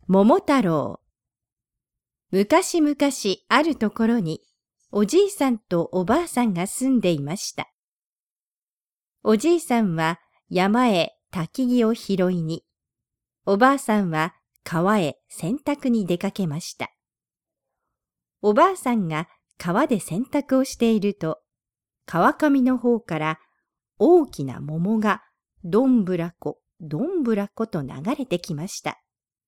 桃太郎。昔々あるところに、おじいさんとおばあさんが住んでいました。おじいさんは山へ焚き木を拾いに、おばあさんは川へ洗濯に出かけました。おばあさんが川で洗濯をしていると、川上の方から大きな桃がどんぶらこ、どんぶらこと流れてきました。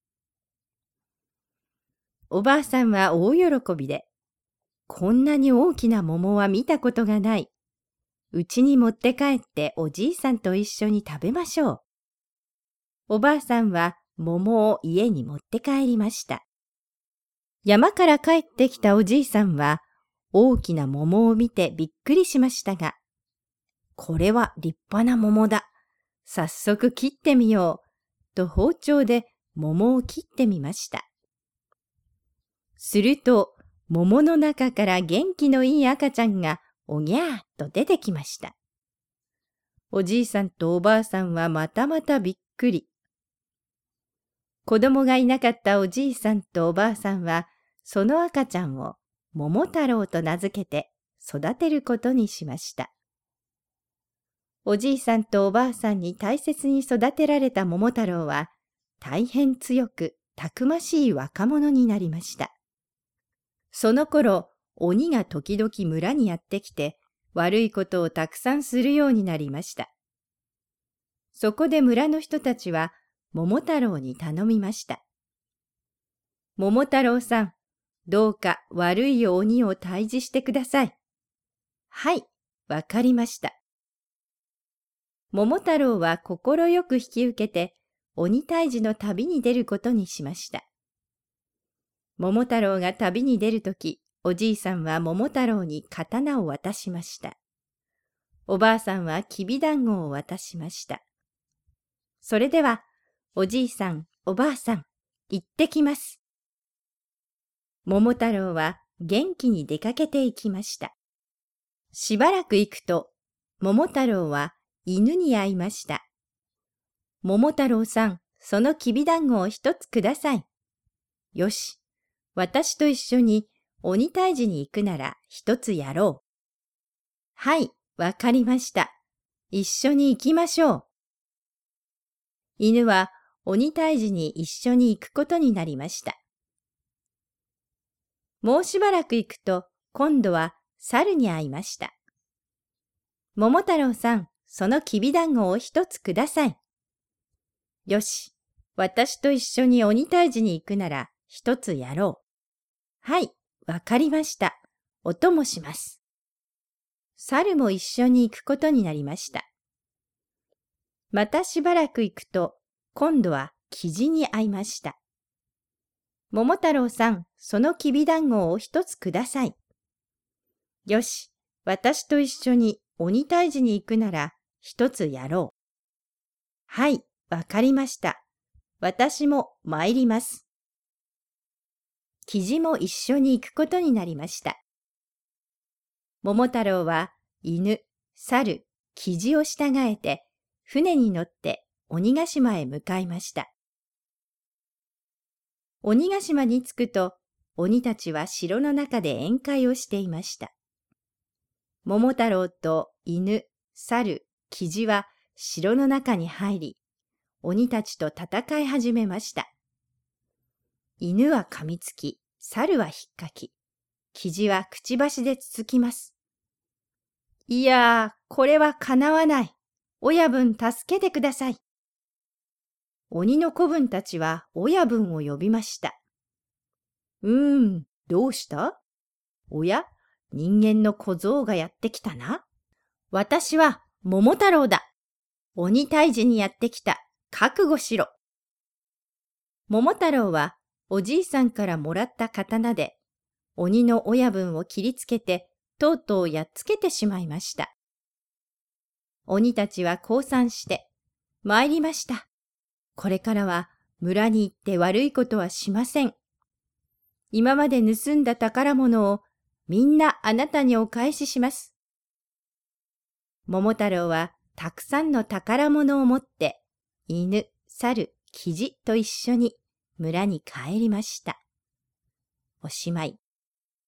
おばあさんは大喜びで、こんなに大きな桃は見たことがない。うちに持って帰っておじいさんと一緒に食べましょう。おばあさんは桃を家に持って帰りました。山から帰ってきたおじいさんは大きな桃を見てびっくりしましたが、これは立派な桃だ。早速切ってみよう。と包丁で桃を切ってみました。すると、桃の中から元気のいい赤ちゃんがおぎゃーっと出てきました。おじいさんとおばあさんはまたまたびっくり。子供がいなかったおじいさんとおばあさんは、その赤ちゃんを桃太郎と名付けて育てることにしました。おじいさんとおばあさんに大切に育てられた桃太郎は、大変強くたくましい若者になりました。その頃、鬼が時々村にやってきて、悪いことをたくさんするようになりました。そこで村の人たちは、桃太郎に頼みました。桃太郎さん、どうか悪い鬼を退治してください。はい、わかりました。桃太郎は心よく引き受けて、鬼退治の旅に出ることにしました。桃太郎が旅に出るとき、おじいさんは桃太郎に刀を渡しました。おばあさんはきびだんごを渡しました。それでは、おじいさん、おばあさん、行ってきます。桃太郎は元気に出かけていきました。しばらく行くと、桃太郎は犬に会いました。桃太郎さん、そのきびだんごを一つください。よし。私と一緒に鬼退治に行くなら一つやろう。はい、わかりました。一緒に行きましょう。犬は鬼退治に一緒に行くことになりました。もうしばらく行くと、今度は猿に会いました。桃太郎さん、そのきびだんごを一つください。よし、私と一緒に鬼退治に行くなら一つやろう。はい、わかりました。お供します。猿も一緒に行くことになりました。またしばらく行くと、今度はキジに会いました。桃太郎さん、そのきびだんごを一つください。よし、私と一緒に鬼退治に行くなら一つやろう。はい、わかりました。私も参ります。キジも一緒に行くことになりました。桃太郎は犬、猿、キジを従えて船に乗って鬼ヶ島へ向かいました。鬼ヶ島に着くと鬼たちは城の中で宴会をしていました。桃太郎と犬、猿、キジは城の中に入り、鬼たちと戦い始めました。犬は噛みつき、猿は引っかき、キジはくちばしでつつきます。いやー、これはかなわない。親分助けてください。鬼の子分たちは親分を呼びました。どうした？おや、人間の小僧がやってきたな。私は桃太郎だ。鬼退治にやってきた。覚悟しろ。桃太郎はおじいさんからもらった刀で鬼の親分を切りつけてとうとうやっつけてしまいました。鬼たちは降参して、参りました。これからは村に行って悪いことはしません。今まで盗んだ宝物をみんなあなたにお返しします。桃太郎はたくさんの宝物を持って犬、猿、キジと一緒に村に帰りました。おしまい。